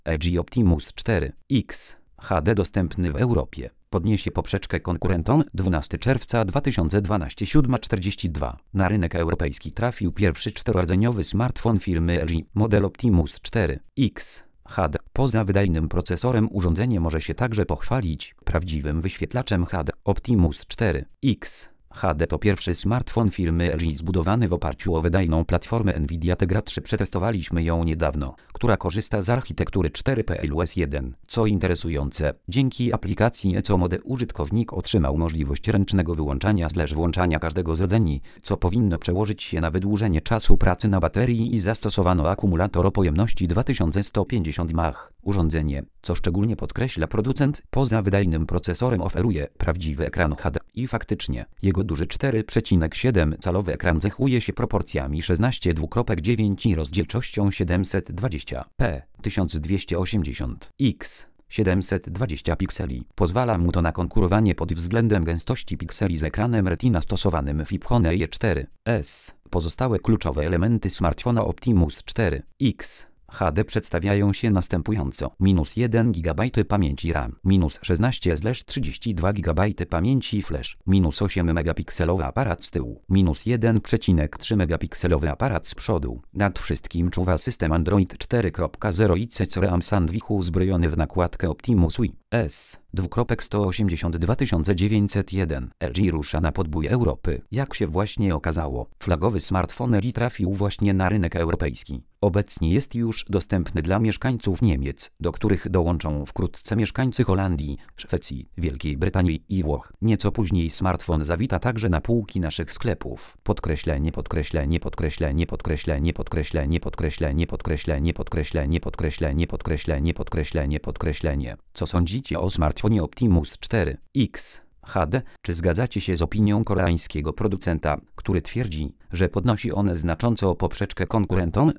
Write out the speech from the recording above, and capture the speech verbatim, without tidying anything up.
L G Optimus cztery X H D dostępny w Europie. Podniesie poprzeczkę konkurentom. dwunastego czerwca dwa tysiące dwunastego, siódma czterdzieści dwa. Na rynek europejski trafił pierwszy czterordzeniowy smartfon firmy L G, model Optimus cztery X H D. Poza wydajnym procesorem urządzenie może się także pochwalić prawdziwym wyświetlaczem H D. Optimus cztery X H D to pierwszy smartfon firmy L G zbudowany w oparciu o wydajną platformę Nvidia Tegra trzy. Przetestowaliśmy ją niedawno, która korzysta z architektury cztery P L U S jeden. Co interesujące, dzięki aplikacji Eco Mode użytkownik otrzymał możliwość ręcznego wyłączania slash włączania każdego z rdzeni, co powinno przełożyć się na wydłużenie czasu pracy na baterii i zastosowano akumulator o pojemności dwa tysiące sto pięćdziesiąt mAh. Urządzenie, co szczególnie podkreśla producent, poza wydajnym procesorem oferuje prawdziwy ekran H D i faktycznie jego duży cztery przecinek siedem calowy ekran cechuje się proporcjami szesnaście dwukropek dziewięć i rozdzielczością siedemset dwadzieścia p tysiąc dwieście osiemdziesiąt x siedemset dwadzieścia pikseli. Pozwala mu to na konkurowanie pod względem gęstości pikseli z ekranem Retina stosowanym w iPhone E cztery S. Pozostałe kluczowe elementy smartfona Optimus cztery X H D przedstawiają się następująco. Minus jeden gigabajt pamięci RAM, minus szesnaście trzydzieści dwa gigabajty pamięci flash, minus osiem megapikselowy aparat z tyłu, minus jeden przecinek trzy megapikselowy aparat z przodu. Nad wszystkim czuwa system Android cztery kropka zero i C C R A M Sandwich uzbrojony w nakładkę Optimus U I S sto osiemdziesiąt dwa tysiące dziewięćset jeden. L G rusza na podbój Europy. Jak się właśnie okazało, flagowy smartfon L G trafił właśnie na rynek europejski. Obecnie jest już dostępny dla mieszkańców Niemiec, do których dołączą wkrótce mieszkańcy Holandii, Szwecji, Wielkiej Brytanii i Włoch. Nieco później smartfon zawita także na półki naszych sklepów. Podkreślenie, podkreślenie, podkreślenie, podkreślenie, podkreślenie, podkreślenie, podkreślenie, podkreślenie, podkreślenie, podkreślenie, podkreślenie, podkreślenie. Co sądzicie o smartfonie Optimus cztery X H D? Czy zgadzacie się z opinią koreańskiego producenta, który twierdzi, że podnosi on znacząco poprzeczkę konkurentom?